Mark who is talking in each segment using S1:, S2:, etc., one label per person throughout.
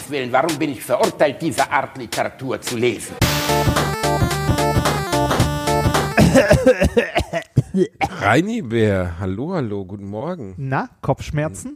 S1: Willen, warum bin ich verurteilt, diese Art Literatur zu lesen?
S2: Reini Bär, hallo, guten Morgen.
S3: Na, Kopfschmerzen?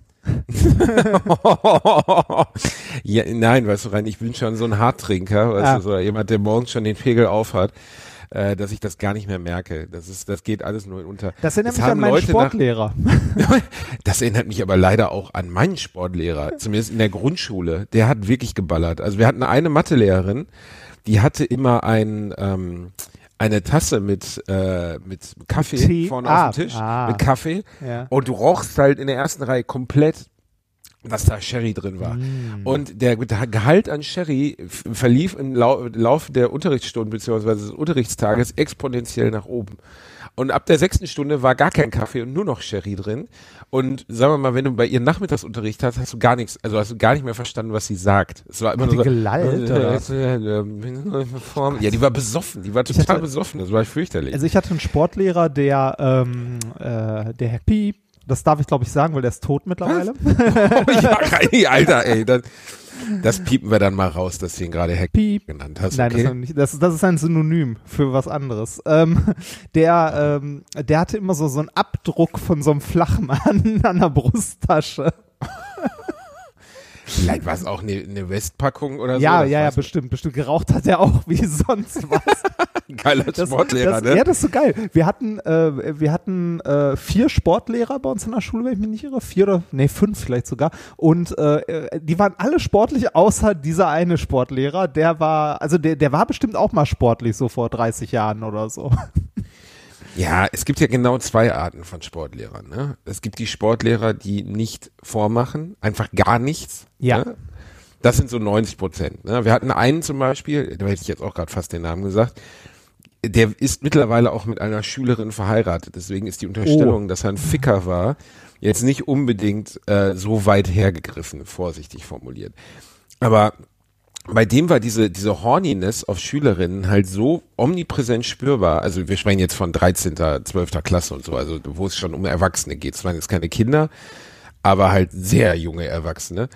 S2: Ja, nein, weißt du, Reini, ich bin schon so ein Harttrinker, weißt du, so jemand, der morgens schon den Pegel aufhat, dass ich das gar nicht mehr merke. Das geht alles nur unter.
S3: Das erinnert mich an meinen Sportlehrer.
S2: Das erinnert mich aber leider auch an meinen Sportlehrer, zumindest in der Grundschule. Der hat wirklich geballert. Also wir hatten eine Mathelehrerin, die hatte immer eine Tasse mit Kaffee
S3: Tee?
S2: vorne auf dem Tisch, mit Kaffee.
S3: Ja.
S2: Und du rochst halt in der ersten Reihe komplett, dass da Sherry drin war. Und der Gehalt an Sherry verlief im Laufe der Unterrichtsstunden bzw. des Unterrichtstages exponentiell nach oben. Und ab der 6. Stunde war gar kein Kaffee und nur noch Sherry drin. Und sagen wir mal, wenn du bei ihr Nachmittagsunterricht hast, hast du gar nichts, also hast du gar nicht mehr verstanden, was sie sagt. Es war immer nur so,
S3: gelallt, oder?
S2: Ja, die war besoffen, die war total besoffen, das war fürchterlich.
S3: Also ich hatte einen Sportlehrer, der Herr Piep, das darf ich glaube ich sagen, weil der ist tot mittlerweile.
S2: Oh, ja, Reini, Alter, ey, das piepen wir dann mal raus, dass du ihn gerade Herr
S3: Piep
S2: genannt hast.
S3: Nein,
S2: Okay?
S3: das ist ein Synonym für was anderes. Der hatte immer so einen Abdruck von so einem Flachmann an der Brusttasche.
S2: Vielleicht war es auch eine Westpackung oder so.
S3: Ja, bestimmt. Geraucht hat er auch wie sonst was.
S2: Geiler Sportlehrer, ne?
S3: Ja, das ist so geil. Wir hatten 4 Sportlehrer bei uns in der Schule, wenn ich mich nicht irre. 5 vielleicht sogar. Und die waren alle sportlich, außer dieser eine Sportlehrer. Der war bestimmt auch mal sportlich, so vor 30 Jahren oder so.
S2: Ja, es gibt ja genau 2 Arten von Sportlehrern. Ne? Es gibt die Sportlehrer, die nicht vormachen, einfach gar nichts.
S3: Ja.
S2: Ne? Das sind so 90%. Ne? Wir hatten einen zum Beispiel, da hätte ich jetzt auch gerade fast den Namen gesagt, der ist mittlerweile auch mit einer Schülerin verheiratet. Deswegen ist die Unterstellung, dass er ein Ficker war, jetzt nicht unbedingt so weit hergegriffen, vorsichtig formuliert. Aber bei dem war diese Horniness auf Schülerinnen halt so omnipräsent spürbar. Also wir sprechen jetzt von 13., 12. Klasse und so, also wo es schon um Erwachsene geht. Es waren jetzt keine Kinder, aber halt sehr junge Erwachsene.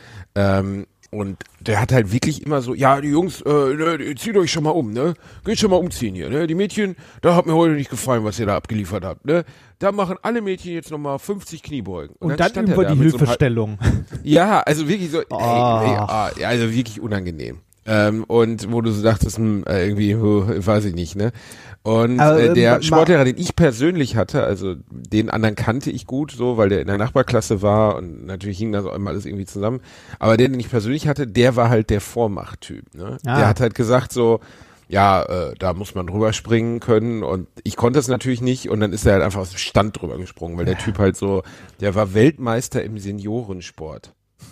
S2: Und der hat halt wirklich immer so, ja, die Jungs, zieht euch schon mal um, ne? Geht schon mal umziehen hier, ne? Die Mädchen, da hat mir heute nicht gefallen, was ihr da abgeliefert habt, ne? Da machen alle Mädchen jetzt nochmal 50 Kniebeugen.
S3: Und dann über die Hilfestellung.
S2: Ja, also wirklich so, also wirklich unangenehm. Und wo du so dachtest, irgendwie, weiß ich nicht, ne? Und der Sportlehrer, den ich persönlich hatte, also den anderen kannte ich gut, so, weil der in der Nachbarklasse war und natürlich hing das auch immer alles irgendwie zusammen. Aber den ich persönlich hatte, der war halt der Vormachttyp, ne? Der hat halt gesagt so, ja, da muss man drüber springen können und ich konnte es natürlich nicht und dann ist er halt einfach aus dem Stand drüber gesprungen, weil der Typ halt so, der war Weltmeister im Seniorensport.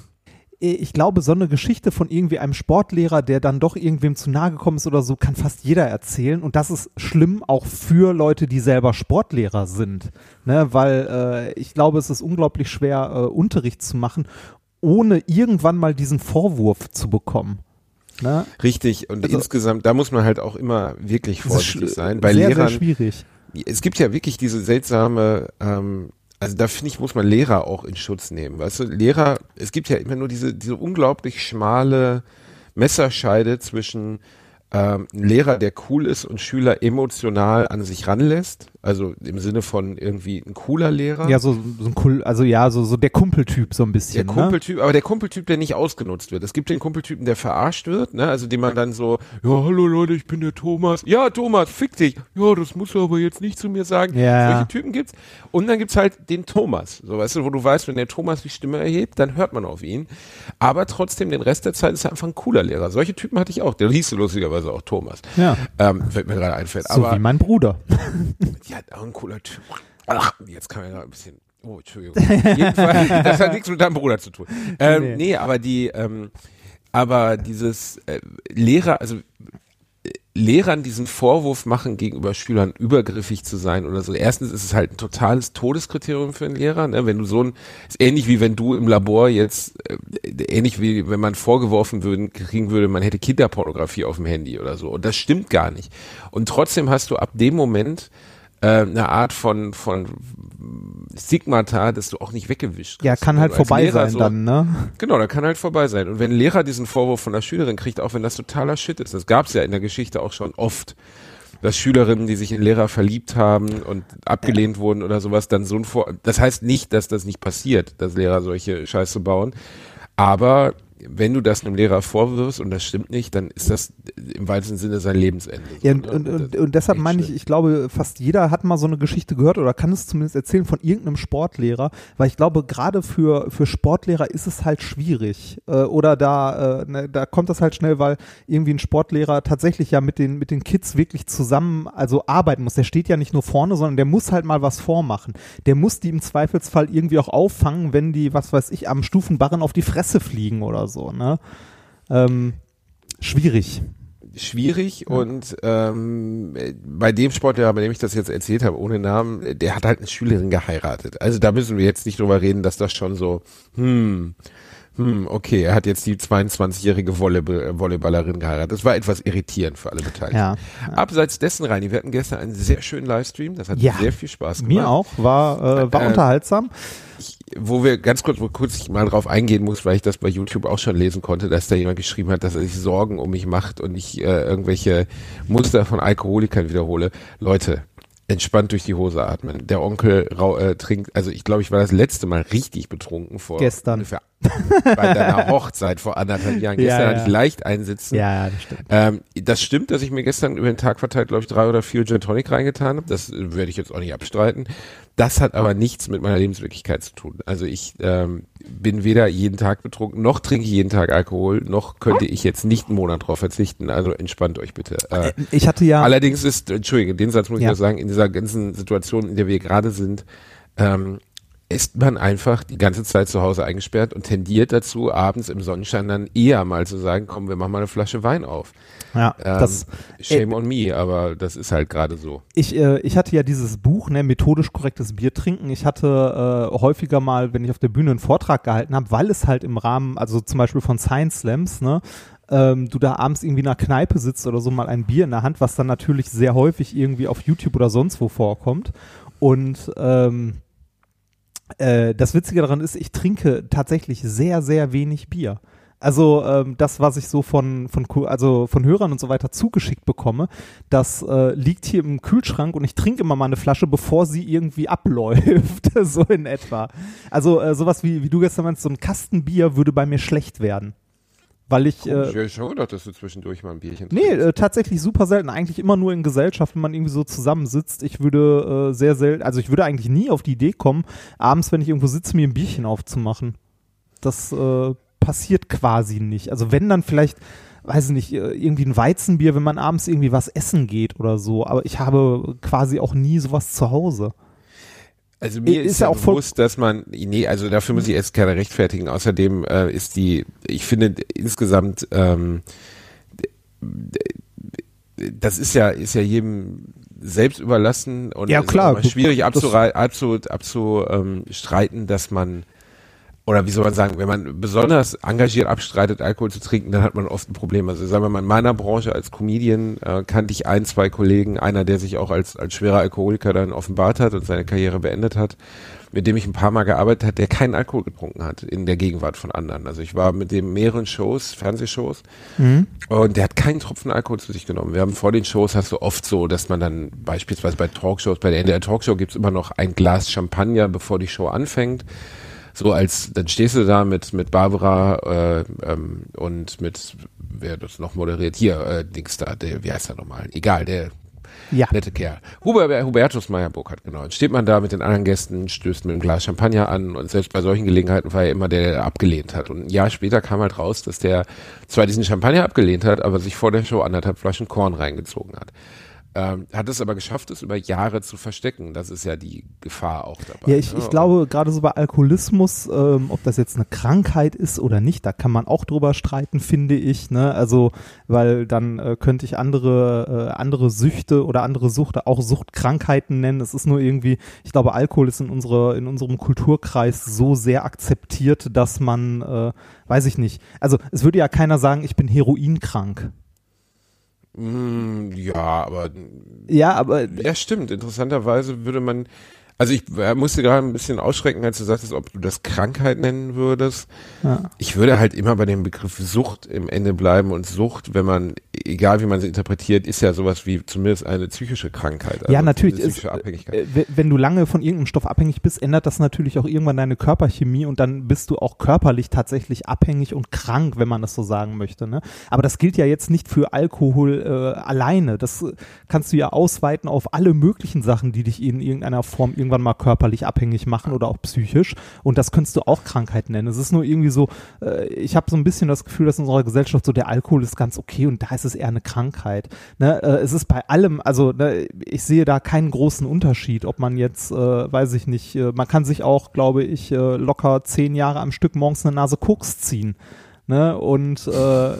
S3: Ich glaube, so eine Geschichte von irgendwie einem Sportlehrer, der dann doch irgendwem zu nahe gekommen ist oder so, kann fast jeder erzählen. Und das ist schlimm auch für Leute, die selber Sportlehrer sind. Ne? Weil ich glaube, es ist unglaublich schwer, Unterricht zu machen, ohne irgendwann mal diesen Vorwurf zu bekommen. Ne?
S2: Richtig. Und also, insgesamt, da muss man halt auch immer wirklich vorsichtig sein. Bei
S3: sehr,
S2: Lehrern,
S3: sehr schwierig.
S2: Es gibt ja wirklich diese seltsame also da finde ich, muss man Lehrer auch in Schutz nehmen. Weißt du, Lehrer, es gibt ja immer nur diese unglaublich schmale Messerscheide zwischen ein Lehrer, der cool ist und Schüler emotional an sich ranlässt. Also im Sinne von irgendwie ein cooler Lehrer.
S3: Ja, so ein cool, also ja, so der Kumpeltyp so ein bisschen.
S2: Der Kumpeltyp, aber der Kumpeltyp, der nicht ausgenutzt wird. Es gibt den Kumpeltypen, der verarscht wird, ne? Also den man dann so, ja, hallo Leute, ich bin der Thomas. Ja, Thomas, fick dich. Ja, das musst du aber jetzt nicht zu mir sagen.
S3: Ja.
S2: Solche Typen gibt's. Und dann gibt's halt den Thomas. So, weißt du, wo du weißt, wenn der Thomas die Stimme erhebt, dann hört man auf ihn. Aber trotzdem, den Rest der Zeit ist er einfach ein cooler Lehrer. Solche Typen hatte ich auch. Der hieß lustigerweise auch Thomas.
S3: Ja.
S2: Fällt mir gerade einfällt.
S3: So wie mein Bruder.
S2: Ja, auch ein cooler Typ. Ach, jetzt kann man ja ein bisschen. Oh, Entschuldigung. Jedenfalls, das hat nichts mit deinem Bruder zu tun. Nee, aber dieses Lehrer, also Lehrern diesen Vorwurf machen, gegenüber Schülern übergriffig zu sein oder so. Erstens ist es halt ein totales Todeskriterium für einen Lehrer, ne? Wenn du ist ähnlich wie wenn du im Labor jetzt, ähnlich wie wenn man vorgeworfen kriegen würde, man hätte Kinderpornografie auf dem Handy oder so. Und das stimmt gar nicht. Und trotzdem hast du ab dem Moment eine Art von Stigmata, das du auch nicht weggewischt kriegst.
S3: Ja, kann halt vorbei
S2: Lehrer
S3: sein dann, ne?
S2: Genau, da kann halt vorbei sein. Und wenn ein Lehrer diesen Vorwurf von der Schülerin kriegt, auch wenn das totaler Shit ist, das gab's ja in der Geschichte auch schon oft, dass Schülerinnen, die sich in Lehrer verliebt haben und abgelehnt wurden oder sowas, dann so das heißt nicht, dass das nicht passiert, dass Lehrer solche Scheiße bauen, aber wenn du das einem Lehrer vorwirfst und das stimmt nicht, dann ist das im weitesten Sinne sein Lebensende. So,
S3: Ja,
S2: ne?
S3: und deshalb meine ich glaube, fast jeder hat mal so eine Geschichte gehört oder kann es zumindest erzählen von irgendeinem Sportlehrer, weil ich glaube, gerade für Sportlehrer ist es halt schwierig. Oder da kommt das halt schnell, weil irgendwie ein Sportlehrer tatsächlich ja mit den Kids wirklich zusammen also arbeiten muss. Der steht ja nicht nur vorne, sondern der muss halt mal was vormachen. Der muss die im Zweifelsfall irgendwie auch auffangen, wenn die, was weiß ich, am Stufenbarren auf die Fresse fliegen oder so, ne? Schwierig.
S2: Und bei dem Sportlehrer, bei dem ich das jetzt erzählt habe, ohne Namen, der hat halt eine Schülerin geheiratet. Also da müssen wir jetzt nicht drüber reden, dass das schon so, okay, er hat jetzt die 22-jährige Volleyballerin geheiratet. Das war etwas irritierend für alle Beteiligten.
S3: Ja.
S2: Abseits dessen, Reini, wir hatten gestern einen sehr schönen Livestream, das hat sehr viel Spaß gemacht.
S3: Mir auch, war unterhaltsam.
S2: Wo kurz mal drauf eingehen muss, weil ich das bei YouTube auch schon lesen konnte, dass da jemand geschrieben hat, dass er sich Sorgen um mich macht und ich irgendwelche Muster von Alkoholikern wiederhole. Leute, entspannt durch die Hose atmen. Der Onkel trinkt, also ich glaube, ich war das letzte Mal richtig betrunken
S3: gestern.
S2: Ungefähr bei deiner Hochzeit vor 1,5 Jahren. Gestern hatte ich leicht einsitzen.
S3: Ja, das stimmt.
S2: Das stimmt, dass ich mir gestern über den Tag verteilt, glaube ich, 3 oder 4 Gin Tonic reingetan habe. Das werde ich jetzt auch nicht abstreiten. Das hat aber nichts mit meiner Lebenswirklichkeit zu tun. Also ich bin weder jeden Tag betrunken, noch trinke ich jeden Tag Alkohol, noch könnte ich jetzt nicht einen Monat drauf verzichten. Also entspannt euch bitte.
S3: Ich hatte ja...
S2: Allerdings Entschuldige, den Satz muss ich noch sagen, in dieser ganzen Situation, in der wir gerade sind, ist man einfach die ganze Zeit zu Hause eingesperrt und tendiert dazu, abends im Sonnenschein dann eher mal zu sagen, komm, wir machen mal eine Flasche Wein auf.
S3: Ja,
S2: Shame on me, aber das ist halt gerade so.
S3: Ich hatte ja dieses Buch, ne, methodisch korrektes Bier trinken. Ich hatte häufiger mal, wenn ich auf der Bühne einen Vortrag gehalten habe, weil es halt im Rahmen, also zum Beispiel von Science Slams, ne, du da abends irgendwie in einer Kneipe sitzt oder so, mal ein Bier in der Hand, was dann natürlich sehr häufig irgendwie auf YouTube oder sonst wo vorkommt. Und das Witzige daran ist, ich trinke tatsächlich sehr, sehr wenig Bier. Also das, was ich so von Hörern und so weiter zugeschickt bekomme, das liegt hier im Kühlschrank und ich trinke immer mal eine Flasche, bevor sie irgendwie abläuft, so in etwa. Also sowas wie du gestern meinst, so ein Kasten Bier würde bei mir schlecht werden. Weil ich
S2: habe schon gedacht, dass du zwischendurch mal ein Bierchen
S3: trinkst. Nee, tatsächlich super selten. Eigentlich immer nur in Gesellschaft, wenn man irgendwie so zusammensitzt. Ich würde sehr selten, also ich würde eigentlich nie auf die Idee kommen, abends, wenn ich irgendwo sitze, mir ein Bierchen aufzumachen. Das passiert quasi nicht. Also wenn dann vielleicht, weiß ich nicht, irgendwie ein Weizenbier, wenn man abends irgendwie was essen geht oder so. Aber ich habe quasi auch nie sowas zu Hause.
S2: Also mir ist ja auch bewusst, dass man, nee, also dafür muss ich erst keine rechtfertigen. Außerdem ich finde insgesamt, das ist ja jedem selbst überlassen und
S3: ja, klar,
S2: ist schwierig abzustreiten, dass man, oder wie soll man sagen, wenn man besonders engagiert abstreitet, Alkohol zu trinken, dann hat man oft ein Problem. Also sagen wir mal, in meiner Branche als Comedian kannte ich 1, 2 Kollegen, einer, der sich auch als schwerer Alkoholiker dann offenbart hat und seine Karriere beendet hat, mit dem ich ein paar Mal gearbeitet habe, der keinen Alkohol getrunken hat in der Gegenwart von anderen. Also ich war mit dem mehreren Shows, Fernsehshows, und der hat keinen Tropfen Alkohol zu sich genommen. Wir haben vor den Shows, hast du oft so, dass man dann beispielsweise bei Talkshows, bei der NDR Talkshow gibt's immer noch ein Glas Champagner, bevor die Show anfängt. So dann stehst du da mit Barbara und mit, wer das noch moderiert, hier, Dings da, wie heißt er nochmal? Egal, der nette Kerl. Hubertus Meyer-Burkhardt, genau. Dann steht man da mit den anderen Gästen, stößt mit einem Glas Champagner an und selbst bei solchen Gelegenheiten war er immer der abgelehnt hat. Und ein Jahr später kam halt raus, dass der zwar diesen Champagner abgelehnt hat, aber sich vor der Show 1,5 Flaschen Korn reingezogen hat. Hat es aber geschafft, es über Jahre zu verstecken. Das ist ja die Gefahr auch dabei.
S3: Ja, ich glaube, gerade so bei Alkoholismus, ob das jetzt eine Krankheit ist oder nicht, da kann man auch drüber streiten, finde ich. Ne? Also, weil dann könnte ich andere Süchte oder andere Suchte auch Suchtkrankheiten nennen. Es ist nur irgendwie, ich glaube, Alkohol ist in unserem Kulturkreis so sehr akzeptiert, dass man, weiß ich nicht. Also, es würde ja keiner sagen, ich bin heroinkrank.
S2: Ja, aber
S3: Ja,
S2: stimmt. Interessanterweise würde man, also ich musste gerade ein bisschen ausschrecken, als du sagtest, ob du das Krankheit nennen würdest.
S3: Ja.
S2: Ich würde halt immer bei dem Begriff Sucht im Ende bleiben, und Sucht, wenn man, egal wie man sie interpretiert, ist ja sowas wie zumindest eine psychische Krankheit. Also
S3: ja, natürlich.
S2: eine psychische Abhängigkeit.
S3: Wenn du lange von irgendeinem Stoff abhängig bist, ändert das natürlich auch irgendwann deine Körperchemie und dann bist du auch körperlich tatsächlich abhängig und krank, wenn man das so sagen möchte. Ne? Aber das gilt ja jetzt nicht für Alkohol alleine. Das kannst du ja ausweiten auf alle möglichen Sachen, die dich in irgendeiner Form irgendwann mal körperlich abhängig machen oder auch psychisch. Und das könntest du auch Krankheit nennen. Es ist nur irgendwie so, ich habe so ein bisschen das Gefühl, dass in unserer Gesellschaft so der Alkohol ist ganz okay und da ist es eher eine Krankheit. Ne? Es ist bei allem, also ne, ich sehe da keinen großen Unterschied, ob man jetzt, weiß ich nicht, man kann sich auch, glaube ich, locker 10 Jahre am Stück morgens eine Nase Koks ziehen. Ne, und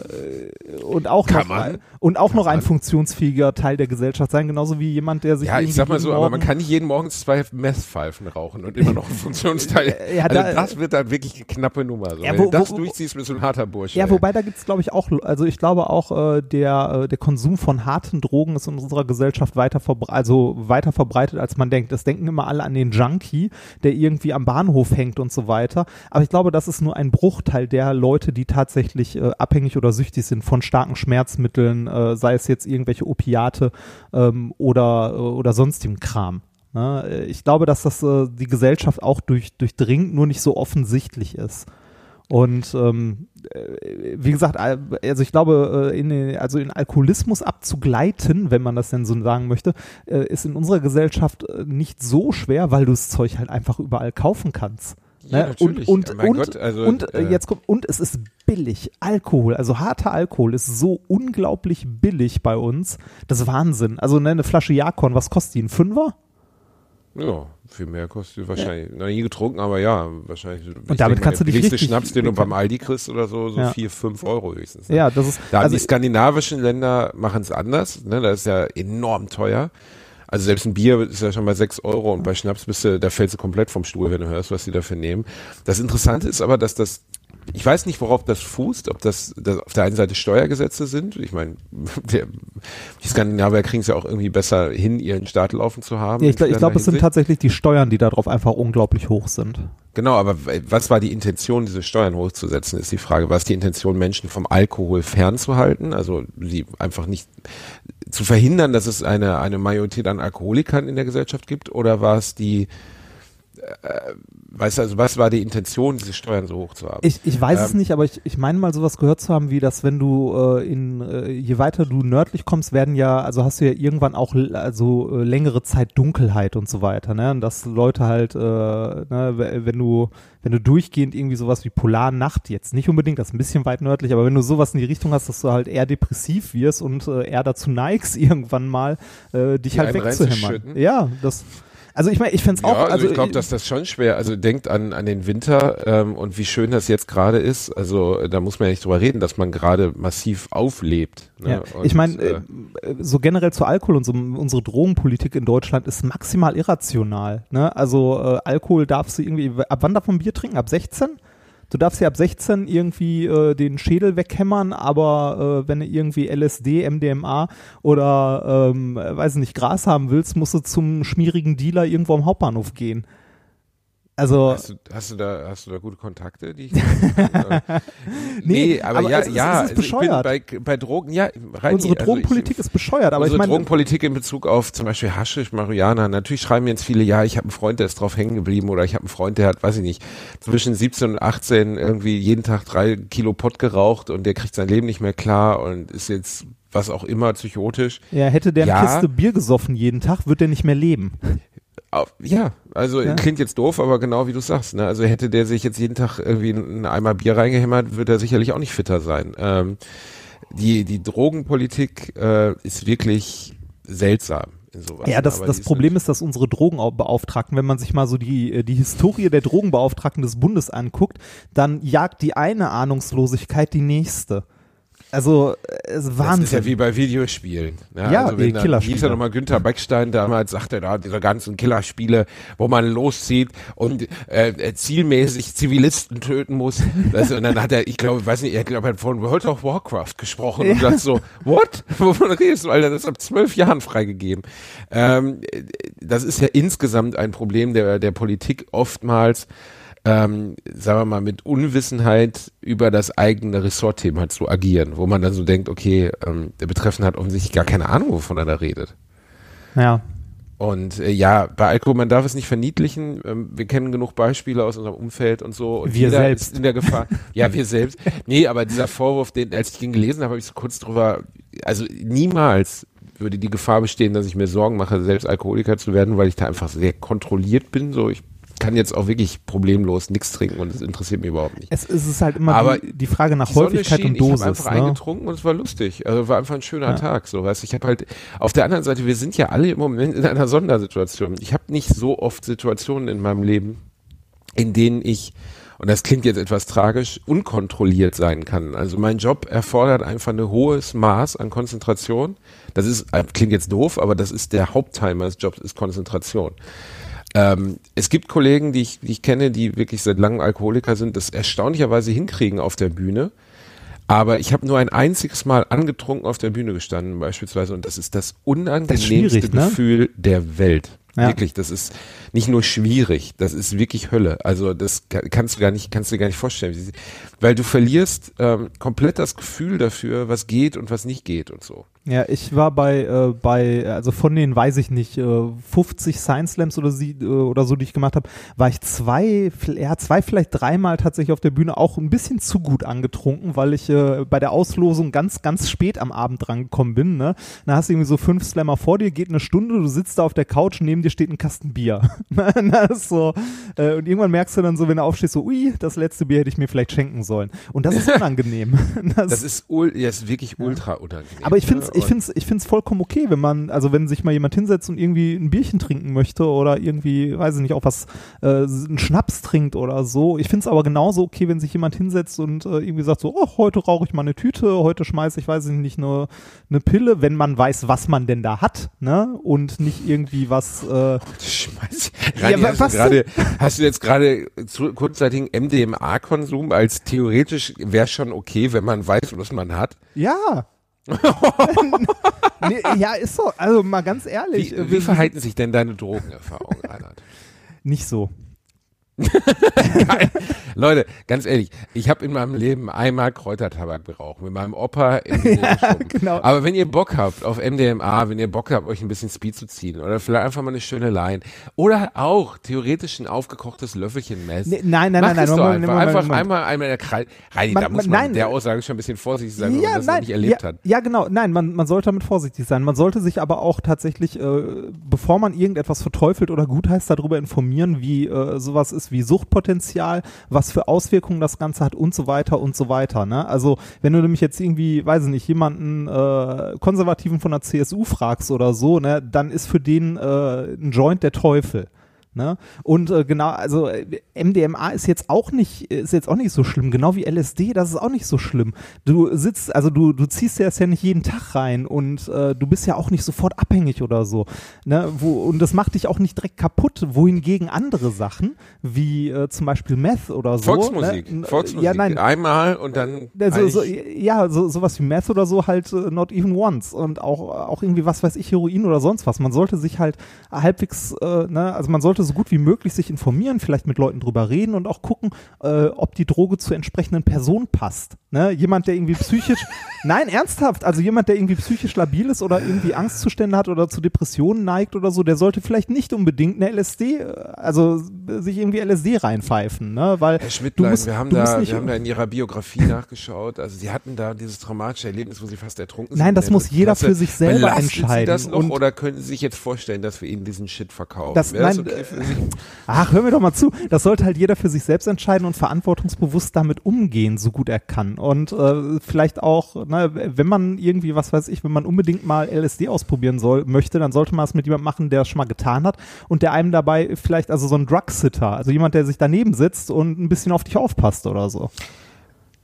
S3: auch noch ein funktionsfähiger Teil der Gesellschaft sein, genauso wie jemand, der sich
S2: ich sag mal so, aber man kann nicht jeden Morgen 2 Messpfeifen rauchen und immer noch ein Funktionsteil. Das wird dann wirklich eine knappe Nummer. So. Wenn du das durchziehst, bist du ein harter Bursche.
S3: Ja, wobei da gibt's, glaube ich, auch, also ich glaube auch, der Konsum von harten Drogen ist in unserer Gesellschaft weiter verbreitet, als man denkt. Das denken immer alle an den Junkie, der irgendwie am Bahnhof hängt und so weiter. Aber ich glaube, das ist nur ein Bruchteil der Leute, die tatsächlich abhängig oder süchtig sind von starken Schmerzmitteln, sei es jetzt irgendwelche Opiate oder sonstigem Kram. Ne? Ich glaube, dass das die Gesellschaft auch durchdringt, nur nicht so offensichtlich ist. Und wie gesagt, also ich glaube, in Alkoholismus abzugleiten, wenn man das denn so sagen möchte, ist in unserer Gesellschaft nicht so schwer, weil du das Zeug halt einfach überall kaufen kannst.
S2: Ja, natürlich.
S3: Und es ist billig. Alkohol, also harter Alkohol ist so unglaublich billig bei uns. Das ist Wahnsinn. Also eine Flasche Jakon, was kostet die? Ein Fünfer?
S2: Ja, viel mehr kostet die wahrscheinlich. Noch nie getrunken, aber ja, wahrscheinlich.
S3: Und damit kannst du dich richtig...
S2: Schnaps, den du beim Aldi kriegst oder so 4, 5 Euro höchstens. Ne?
S3: Ja, das ist...
S2: Da die skandinavischen Länder machen es anders. Ne? Das ist ja enorm teuer. Also selbst ein Bier ist ja schon bei 6 Euro und bei Schnaps da fällst du komplett vom Stuhl, wenn du hörst, was die dafür nehmen. Das Interessante ist aber, dass ich weiß nicht, worauf das fußt, ob das auf der einen Seite Steuergesetze sind. Ich meine, die Skandinavier kriegen es ja auch irgendwie besser hin, ihren Staat laufen zu haben.
S3: Ja, ich glaube, es sind tatsächlich die Steuern, die darauf einfach unglaublich hoch sind.
S2: Genau, aber was war die Intention, diese Steuern hochzusetzen, ist die Frage. War es die Intention, Menschen vom Alkohol fernzuhalten? Also sie einfach nicht zu verhindern, dass es eine Majorität an Alkoholikern in der Gesellschaft gibt? Oder war es was war die Intention, diese Steuern so hoch zu haben?
S3: Ich weiß es nicht, aber ich meine mal sowas gehört zu haben, wie dass wenn du je weiter du nördlich kommst, hast du ja irgendwann auch längere Zeit Dunkelheit und so weiter, ne? Und dass Leute halt, wenn du durchgehend irgendwie sowas wie Polarnacht, jetzt nicht unbedingt, das ist ein bisschen weit nördlich, aber wenn du sowas in die Richtung hast, dass du halt eher depressiv wirst und eher dazu neigst, irgendwann mal dich halt wegzuhämmern. Ja, also ich meine, ich fände es auch...
S2: Also ich glaube, dass das schon schwer, also denkt an den Winter und wie schön das jetzt gerade ist, also da muss man ja nicht drüber reden, dass man gerade massiv auflebt. Ne?
S3: Ja. Ich meine, so generell zu Alkohol und so, unsere Drogenpolitik in Deutschland ist maximal irrational. Ne? Also Alkohol darfst du irgendwie, ab wann darf man Bier trinken? Ab 16? Du darfst ja ab 16 irgendwie den Schädel weghämmern, aber wenn du irgendwie LSD, MDMA oder weiß nicht, Gras haben willst, musst du zum schmierigen Dealer irgendwo am Hauptbahnhof gehen. Also
S2: hast du da gute Kontakte, die ich
S3: nee, aber es ist bescheuert.
S2: Ich bin bei Drogen,
S3: unsere Drogenpolitik ist bescheuert, aber
S2: unsere Drogenpolitik in Bezug auf zum Beispiel Haschisch, Marihuana, natürlich schreiben mir jetzt viele, ich habe einen Freund, der ist drauf hängen geblieben, oder ich habe einen Freund, der hat, weiß ich nicht, zwischen 17 und 18 irgendwie jeden Tag 3 Kilo Pott geraucht und der kriegt sein Leben nicht mehr klar und ist jetzt was auch immer psychotisch.
S3: Ja, hätte der eine Kiste Bier gesoffen jeden Tag, wird der nicht mehr leben.
S2: Ja, also klingt jetzt doof, aber genau wie du sagst, ne? Also hätte der sich jetzt jeden Tag irgendwie einen Eimer Bier reingehämmert, würde er sicherlich auch nicht fitter sein. Die Drogenpolitik ist wirklich seltsam. Sowas.
S3: Ja, das Problem ist, dass unsere Drogenbeauftragten, wenn man sich mal so die Historie der Drogenbeauftragten des Bundes anguckt, dann jagt die eine Ahnungslosigkeit die nächste. Also, es ist Wahnsinn.
S2: Das ist ja wie bei Videospielen.
S3: Ja,
S2: also wenn
S3: die
S2: dann
S3: Killerspiele.
S2: hieß ja nochmal Günther Beckstein, damals sagte er da, diese ganzen Killerspiele, wo man loszieht und zielmäßig Zivilisten töten muss. Und dann hat er, ich glaube, er hat von World of Warcraft gesprochen und sagt so, what? Wovon redest du, Alter? Das ist ab 12 Jahren freigegeben. Das ist ja insgesamt ein Problem der Politik oftmals, sagen wir mal, mit Unwissenheit über das eigene Ressortthema zu agieren, wo man dann so denkt, okay, der Betreffende hat offensichtlich gar keine Ahnung, wovon er da redet.
S3: Ja.
S2: Und bei Alkohol, man darf es nicht verniedlichen. Wir kennen genug Beispiele aus unserem Umfeld und so. Und
S3: wir selbst.
S2: Ist in der Gefahr. Ja, wir selbst. Nee, aber dieser Vorwurf, als ich ihn gelesen habe, habe ich so kurz drüber, also niemals würde die Gefahr bestehen, dass ich mir Sorgen mache, selbst Alkoholiker zu werden, weil ich da einfach sehr kontrolliert bin. So, ich kann jetzt auch wirklich problemlos nichts trinken und es interessiert mich überhaupt nicht.
S3: Es ist halt immer die Frage nach Häufigkeit und Dosis.
S2: Ich habe einfach eingetrunken und es war lustig. Also war einfach ein schöner Tag. So, weißt, ich habe halt auf der anderen Seite, wir sind ja alle im Moment in einer Sondersituation. Ich habe nicht so oft Situationen in meinem Leben, in denen ich, und das klingt jetzt etwas tragisch, unkontrolliert sein kann. Also mein Job erfordert einfach ein hohes Maß an Konzentration. Das ist, klingt jetzt doof, aber das ist der Hauptteil meines Jobs, ist Konzentration. Es gibt Kollegen, die ich kenne, die wirklich seit langem Alkoholiker sind, das erstaunlicherweise hinkriegen auf der Bühne. Aber ich habe nur ein einziges Mal angetrunken auf der Bühne gestanden beispielsweise und das ist das unangenehmste Gefühl der Welt. Ja. Wirklich, das ist nicht nur schwierig, das ist wirklich Hölle. Also das kannst du dir gar nicht vorstellen, weil du verlierst komplett das Gefühl dafür, was geht und was nicht geht und so.
S3: Ja, ich war also von den, weiß ich nicht, 50 Science Slams oder so, die ich gemacht habe, war ich zwei, vielleicht dreimal tatsächlich auf der Bühne auch ein bisschen zu gut angetrunken, weil ich bei der Auslosung ganz, ganz spät am Abend drangekommen bin. Ne? Dann hast du irgendwie so 5 Slammer vor dir, geht eine Stunde, du sitzt da auf der Couch, neben dir steht ein Kasten Bier. Das ist so, und irgendwann merkst du dann so, wenn du aufstehst, so, ui, das letzte Bier hätte ich mir vielleicht schenken sollen. Und das ist unangenehm.
S2: Das ist wirklich ultra unangenehm.
S3: Aber ich find's vollkommen okay, wenn sich mal jemand hinsetzt und irgendwie ein Bierchen trinken möchte oder irgendwie, weiß ich nicht, auch was, einen Schnaps trinkt oder so. Ich find's aber genauso okay, wenn sich jemand hinsetzt und irgendwie sagt so, oh, heute rauche ich mal eine Tüte, heute schmeiße ich, weiß ich nicht, eine Pille, wenn man weiß, was man denn da hat, ne? Und nicht irgendwie was,
S2: hast du jetzt gerade kurzzeitigen MDMA-Konsum als theoretisch wäre schon okay, wenn man weiß, was man hat?
S3: Ja. Nee, ja, ist so. Also mal ganz ehrlich.
S2: Wie verhalten sich denn deine Drogenerfahrungen, Reinhard?
S3: Nicht so.
S2: Leute, ganz ehrlich, ich habe in meinem Leben einmal Kräutertabak geraucht, mit meinem Opa
S3: genau.
S2: Aber wenn ihr Bock habt auf MDMA, wenn ihr Bock habt, euch ein bisschen Speed zu ziehen oder vielleicht einfach mal eine schöne Line oder auch theoretisch ein aufgekochtes Löffelchen Mess.
S3: Nein.
S2: Einfach einmal der Kreis. Da muss man der Aussage schon ein bisschen vorsichtig sein, wenn man das noch nicht erlebt hat.
S3: Ja, genau. Nein, man sollte damit vorsichtig sein. Man sollte sich aber auch tatsächlich, bevor man irgendetwas verteufelt oder gutheißt, darüber informieren, wie sowas ist wie Suchtpotenzial, was für Auswirkungen das Ganze hat und so weiter und so weiter. Ne? Also wenn du nämlich jetzt irgendwie, weiß ich nicht, jemanden Konservativen von der CSU fragst oder so, ne, dann ist für den ein Joint der Teufel. Ne? Und genau, also MDMA ist jetzt auch nicht so schlimm, genau wie LSD, das ist auch nicht so schlimm. Du ziehst dir das ja nicht jeden Tag rein und du bist ja auch nicht sofort abhängig oder so. Ne? Und das macht dich auch nicht direkt kaputt, wohingegen andere Sachen, wie zum Beispiel Meth oder so.
S2: Volksmusik.
S3: Ja, nein.
S2: Einmal und dann
S3: sowas wie Meth oder so halt not even once und auch irgendwie, was weiß ich, Heroin oder sonst was. Man sollte sich halt halbwegs, also man sollte so gut wie möglich sich informieren, vielleicht mit Leuten drüber reden und auch gucken, ob die Droge zur entsprechenden Person passt. Ne? Jemand, der irgendwie psychisch, nein, ernsthaft, also jemand, der irgendwie psychisch labil ist oder irgendwie Angstzustände hat oder zu Depressionen neigt oder so, der sollte vielleicht nicht unbedingt eine LSD, also sich irgendwie LSD reinpfeifen, ne? Weil
S2: Herr Schmidtlein, wir haben da in ihrer Biografie nachgeschaut, also sie hatten da dieses traumatische Erlebnis, wo sie fast ertrunken sind.
S3: Nein, das muss jeder für sich selber entscheiden.
S2: Sie das noch, oder können Sie sich jetzt vorstellen, dass wir Ihnen diesen Shit verkaufen?
S3: Das okay für Sie? Ach, hör mir doch mal zu. Das sollte halt jeder für sich selbst entscheiden und verantwortungsbewusst damit umgehen, so gut er kann. Und vielleicht auch, wenn man irgendwie, was weiß ich, wenn man unbedingt mal LSD ausprobieren möchte, dann sollte man es mit jemandem machen, der es schon mal getan hat und der einem dabei vielleicht, also so ein Drug-Sitter, also jemand, der sich daneben sitzt und ein bisschen auf dich aufpasst oder so.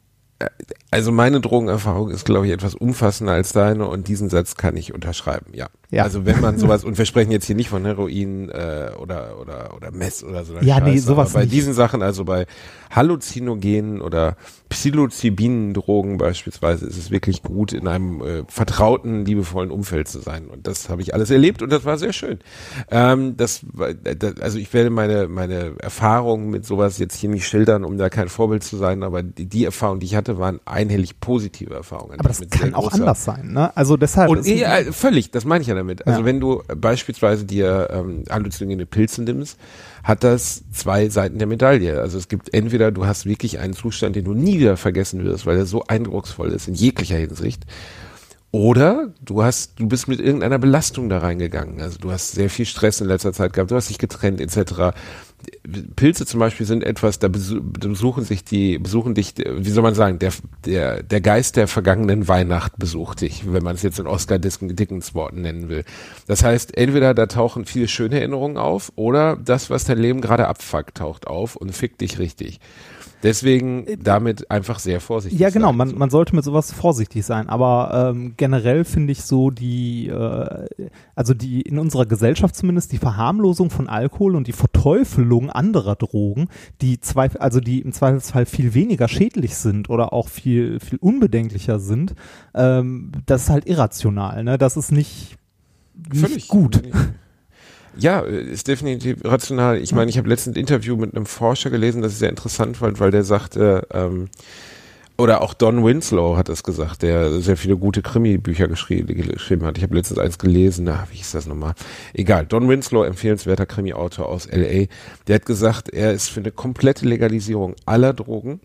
S2: Also meine Drogenerfahrung ist, glaube ich, etwas umfassender als deine und diesen Satz kann ich unterschreiben, ja. Also wenn man sowas, und wir sprechen jetzt hier nicht von Heroin oder Mess oder so.
S3: Ja, nee, sowas
S2: aber bei
S3: nicht.
S2: diesen Sachen, also bei Halluzinogenen oder Psilocybin-Drogen beispielsweise, ist es wirklich gut, in einem vertrauten, liebevollen Umfeld zu sein. Und das habe ich alles erlebt und das war sehr schön. Also ich werde meine Erfahrungen mit sowas jetzt hier nicht schildern, um da kein Vorbild zu sein, aber die Erfahrungen, die ich hatte, waren einhellig positive Erfahrungen.
S3: Aber das kann auch anders sein, ne? Also deshalb.
S2: Und völlig, das meine ich ja damit. Also wenn du beispielsweise dir halluzinogene Pilze nimmst, hat das zwei Seiten der Medaille. Also es gibt entweder, du hast wirklich einen Zustand, den du nie wieder vergessen wirst, weil er so eindrucksvoll ist in jeglicher Hinsicht, oder du bist mit irgendeiner Belastung da reingegangen. Also du hast sehr viel Stress in letzter Zeit gehabt, du hast dich getrennt etc. Pilze zum Beispiel sind etwas, da besuchen dich, wie soll man sagen, der Geist der vergangenen Weihnacht besucht dich, wenn man es jetzt in Oscar Dickens Worten nennen will. Das heißt, entweder da tauchen viele schöne Erinnerungen auf oder das, was dein Leben gerade abfuckt, taucht auf und fickt dich richtig. Deswegen damit einfach sehr vorsichtig sein.
S3: Ja, genau, man sollte mit sowas vorsichtig sein, aber generell finde ich so also die in unserer Gesellschaft zumindest die Verharmlosung von Alkohol und die Verteufelung anderer Drogen, die im Zweifelsfall viel weniger schädlich sind oder auch viel unbedenklicher sind, das ist halt irrational, ne? Das ist nicht gut.
S2: Ja, ist definitiv rational. Ich meine, ich habe letztens ein Interview mit einem Forscher gelesen, das ich sehr interessant fand, weil der sagte, oder auch Don Winslow hat es gesagt, der sehr viele gute Krimi-Bücher geschrieben hat. Ich habe letztens eins gelesen, wie hieß das nochmal? Egal, Don Winslow, empfehlenswerter Krimi-Autor aus L.A., der hat gesagt, er ist für eine komplette Legalisierung aller Drogen,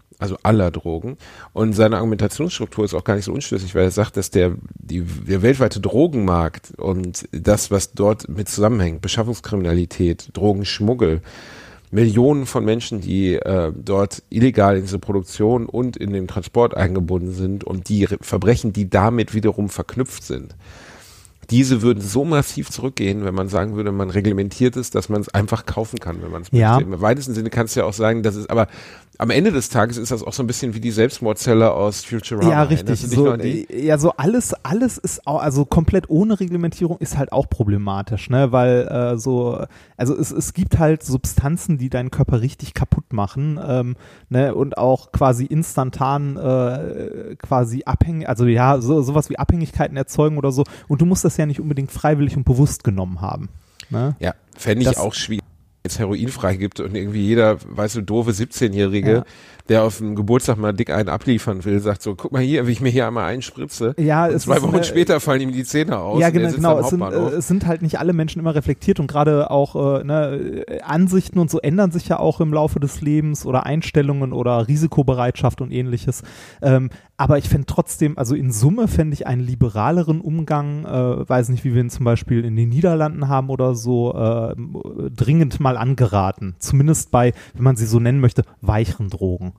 S2: und seine Argumentationsstruktur ist auch gar nicht so unschlüssig, weil er sagt, dass der weltweite Drogenmarkt und das, was dort mit zusammenhängt, Beschaffungskriminalität, Drogenschmuggel, Millionen von Menschen, die dort illegal in diese Produktion und in den Transport eingebunden sind und die Verbrechen, die damit wiederum verknüpft sind, diese würden so massiv zurückgehen, wenn man sagen würde, man reglementiert es, dass man es einfach kaufen kann, wenn man es möchte. Im weitesten Sinne kannst du ja auch sagen, dass es, aber am Ende des Tages ist das auch so ein bisschen wie die Selbstmordzelle aus Futurama.
S3: Ja, richtig. So alles ist auch, also komplett ohne Reglementierung ist halt auch problematisch, ne, weil also es gibt halt Substanzen, die deinen Körper richtig kaputt machen, ne, und auch quasi instantan quasi abhängig, also ja, sowas wie Abhängigkeiten erzeugen oder so, und du musst das ja nicht unbedingt freiwillig und bewusst genommen haben, ne?
S2: Ja, fände ich auch schwierig. Jetzt Heroin freigibt und irgendwie jeder, weißt du, doofe 17-Jährige, der auf dem Geburtstag mal dick einen abliefern will, sagt so, guck mal hier, wie ich mir hier einmal einspritze.
S3: Ja,
S2: und 2 Wochen später fallen ihm die Zähne aus.
S3: Ja, genau. Es sind halt nicht alle Menschen immer reflektiert und gerade auch Ansichten und so ändern sich ja auch im Laufe des Lebens oder Einstellungen oder Risikobereitschaft und ähnliches. Aber ich fände trotzdem, also in Summe fände ich einen liberaleren Umgang, weiß nicht, wie wir ihn zum Beispiel in den Niederlanden haben oder so, dringend mal angeraten. Zumindest bei, wenn man sie so nennen möchte, weicheren Drogen.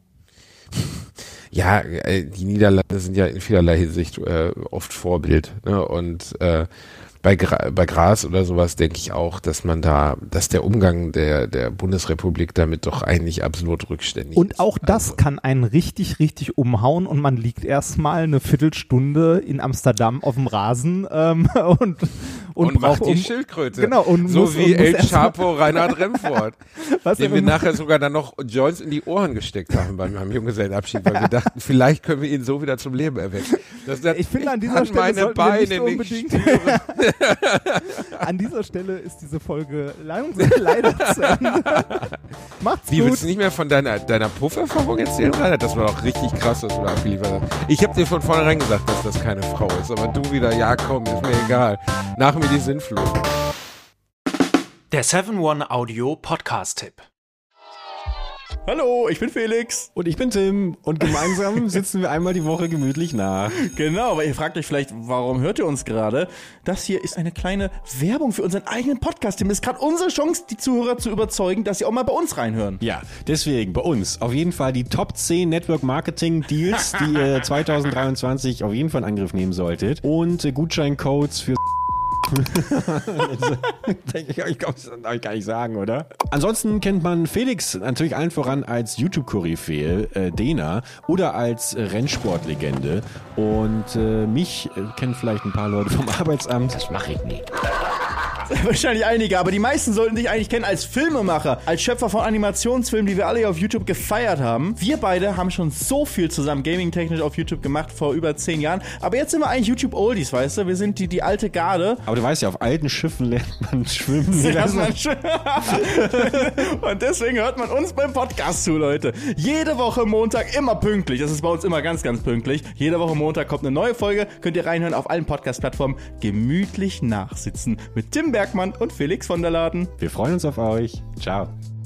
S2: Ja, die Niederlande sind ja in vielerlei Hinsicht oft Vorbild, ne? Und bei Gras oder sowas denke ich auch, dass der Umgang der Bundesrepublik damit doch eigentlich absolut rückständig ist.
S3: Und auch das kann einen richtig, richtig umhauen und man liegt erstmal eine Viertelstunde in Amsterdam auf dem Rasen und
S2: macht die Schildkröte.
S3: Genau.
S2: So wie El Chapo Reinhard Remford, dem wir nachher sogar dann noch Joints in die Ohren gesteckt haben bei meinem Junggesellenabschied, weil wir dachten, vielleicht können wir ihn so wieder zum Leben erwecken.
S3: Ich finde, an dieser Stelle
S2: meine Beine nicht spüren.
S3: An dieser Stelle ist diese Folge leider zu Ende. Macht's gut.
S2: Willst du nicht mehr von deiner Pufferfahrung erzählen, Reinhard? Das war doch richtig krass, was du da abgeliefert hast. Ich habe dir von vornherein gesagt, dass das keine Frau ist, aber du wieder, ja komm, ist mir egal. Nach mir die Sinnflut.
S4: Der 7-One-Audio-Podcast-Tipp.
S5: Hallo, ich bin Felix.
S6: Und ich bin Tim. Und gemeinsam sitzen wir einmal die Woche gemütlich nach.
S5: Genau, aber ihr fragt euch vielleicht, warum hört ihr uns gerade? Das hier ist eine kleine Werbung für unseren eigenen Podcast, Tim. Das ist gerade unsere Chance, die Zuhörer zu überzeugen, dass sie auch mal bei uns reinhören.
S6: Ja, deswegen bei uns auf jeden Fall die Top 10 Network Marketing Deals, die ihr 2023 auf jeden Fall in Angriff nehmen solltet. Und Gutscheincodes für Ich glaube, das darf ich gar nicht sagen, oder? Ansonsten kennt man Felix natürlich allen voran als YouTube-Koryphäe, Dena, oder als Rennsportlegende. Und mich kennen vielleicht ein paar Leute vom Arbeitsamt.
S1: Das mache ich nie.
S5: Wahrscheinlich einige, aber die meisten sollten dich eigentlich kennen als Filmemacher, als Schöpfer von Animationsfilmen, die wir alle hier auf YouTube gefeiert haben. Wir beide haben schon so viel zusammen gaming-technisch auf YouTube gemacht, vor über 10 Jahren. Aber jetzt sind wir eigentlich YouTube-Oldies, weißt du? Wir sind die alte Garde.
S6: Aber du weißt ja, auf alten Schiffen lernt man schwimmen.
S5: Und deswegen hört man uns beim Podcast zu, Leute. Jede Woche Montag, immer pünktlich. Das ist bei uns immer ganz, ganz pünktlich. Jede Woche Montag kommt eine neue Folge. Könnt ihr reinhören auf allen Podcast-Plattformen. Gemütlich nachsitzen mit Tim Bergmann und Felix von der Laden.
S6: Wir freuen uns auf euch. Ciao.